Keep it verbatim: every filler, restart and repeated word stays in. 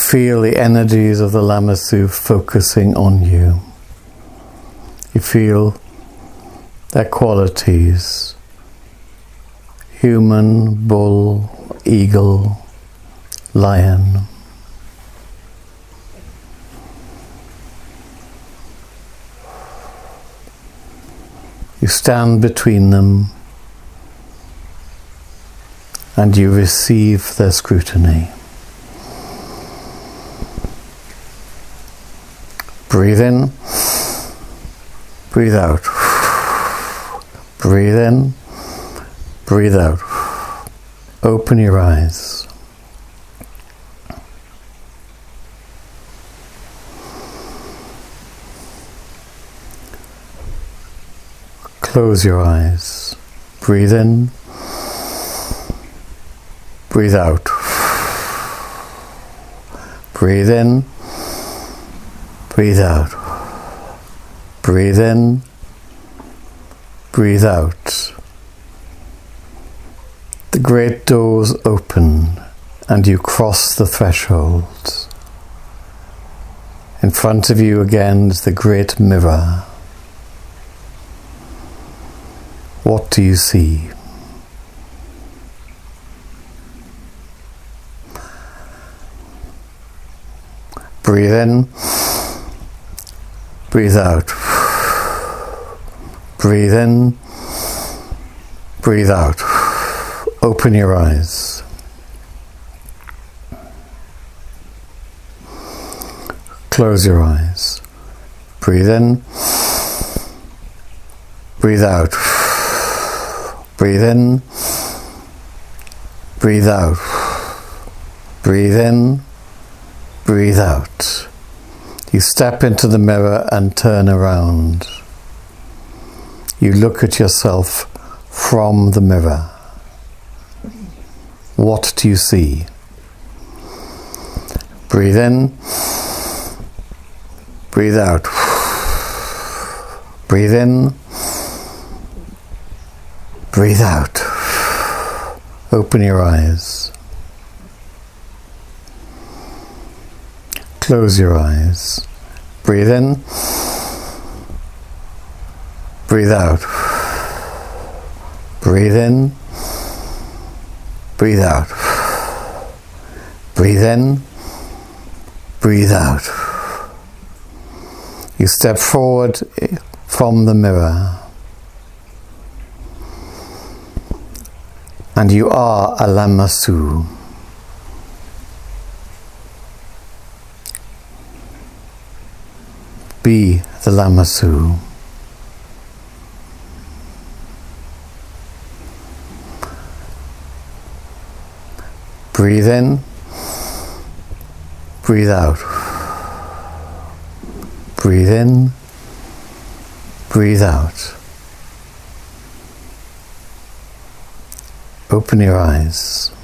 feel the energies of the Lamassu focusing on you. You feel their qualities: human, bull, eagle, lion. You stand between them and you receive their scrutiny. Breathe in, breathe out. Breathe in, breathe out. Open your eyes. Close your eyes. Breathe in, breathe out. Breathe in, breathe out. Breathe in, breathe out. The great doors open and you cross the threshold. In front of you again is the great mirror. What do you see? Breathe in, breathe out. Breathe in, breathe out. Open your eyes. Close your eyes. Breathe in, breathe out. Breathe in, breathe out. Breathe in, breathe out. You step into the mirror and turn around. You look at yourself from the mirror. What do you see? Breathe in, breathe out. Breathe in, breathe out. Open your eyes. Close your eyes. Breathe in, breathe out. Breathe in, breathe out. Breathe in, breathe out. You step forward from the mirror. And you are a Lamassu. Be the Lamassu. Breathe in, breathe out. Breathe in, breathe out. Open your eyes.